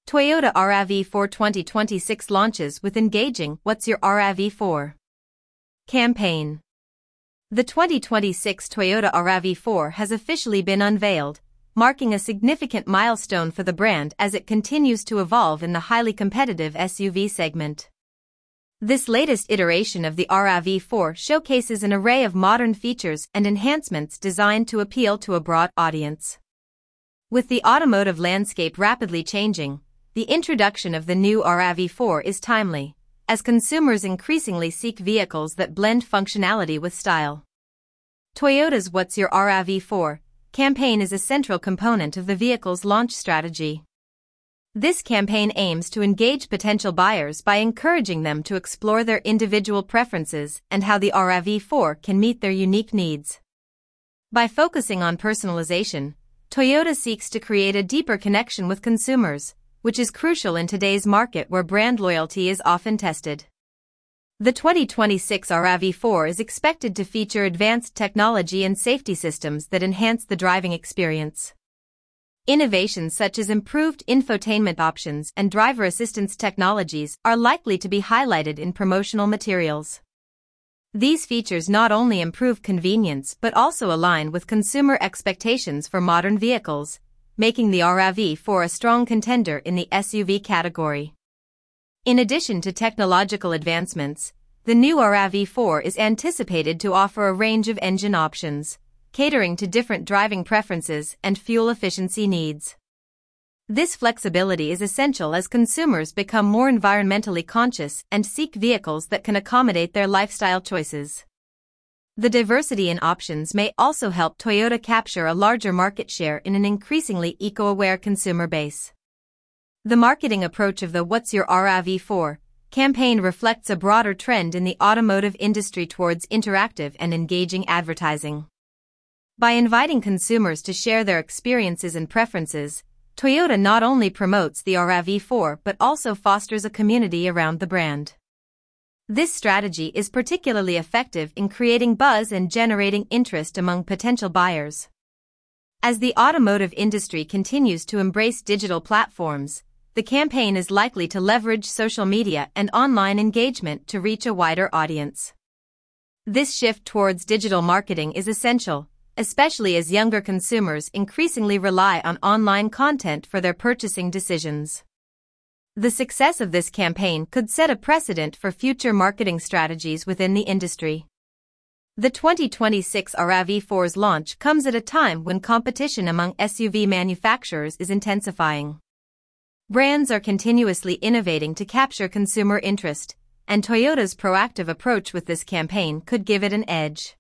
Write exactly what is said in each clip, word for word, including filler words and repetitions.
Toyota R A V four twenty twenty-six launches with engaging What's Your R A V four campaign. The twenty twenty-six Toyota R A V four has officially been unveiled, marking a significant milestone for the brand as it continues to evolve in the highly competitive S U V segment. This latest iteration of the R A V four showcases an array of modern features and enhancements designed to appeal to a broad audience. With the automotive landscape rapidly changing, the introduction of the new R A V four is timely, as consumers increasingly seek vehicles that blend functionality with style. Toyota's What's Your R A V four campaign is a central component of the vehicle's launch strategy. This campaign aims to engage potential buyers by encouraging them to explore their individual preferences and how the R A V four can meet their unique needs. By focusing on personalization, Toyota seeks to create a deeper connection with consumers, which is crucial in today's market where brand loyalty is often tested. The twenty twenty-six R A V four is expected to feature advanced technology and safety systems that enhance the driving experience. Innovations such as improved infotainment options and driver assistance technologies are likely to be highlighted in promotional materials. These features not only improve convenience but also align with consumer expectations for modern vehicles, making the R A V four a strong contender in the S U V category. In addition to technological advancements, the new R A V four is anticipated to offer a range of engine options, catering to different driving preferences and fuel efficiency needs. This flexibility is essential as consumers become more environmentally conscious and seek vehicles that can accommodate their lifestyle choices. The diversity in options may also help Toyota capture a larger market share in an increasingly eco-aware consumer base. The marketing approach of the What's Your R A V four campaign reflects a broader trend in the automotive industry towards interactive and engaging advertising. By inviting consumers to share their experiences and preferences, Toyota not only promotes the R A V four but also fosters a community around the brand. This strategy is particularly effective in creating buzz and generating interest among potential buyers. As the automotive industry continues to embrace digital platforms, the campaign is likely to leverage social media and online engagement to reach a wider audience. This shift towards digital marketing is essential, especially as younger consumers increasingly rely on online content for their purchasing decisions. The success of this campaign could set a precedent for future marketing strategies within the industry. The twenty twenty-six R A V four's launch comes at a time when competition among S U V manufacturers is intensifying. Brands are continuously innovating to capture consumer interest, and Toyota's proactive approach with this campaign could give it an edge.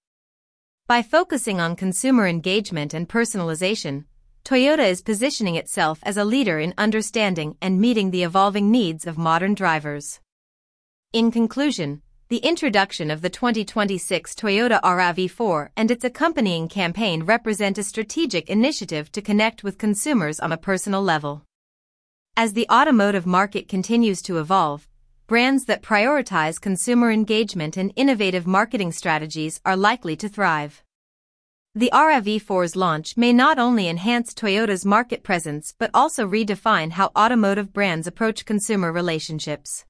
By focusing on consumer engagement and personalization, Toyota is positioning itself as a leader in understanding and meeting the evolving needs of modern drivers. In conclusion, the introduction of the twenty twenty-six Toyota R A V four and its accompanying campaign represent a strategic initiative to connect with consumers on a personal level. As the automotive market continues to evolve, brands that prioritize consumer engagement and innovative marketing strategies are likely to thrive. The R A V four's launch may not only enhance Toyota's market presence but also redefine how automotive brands approach consumer relationships.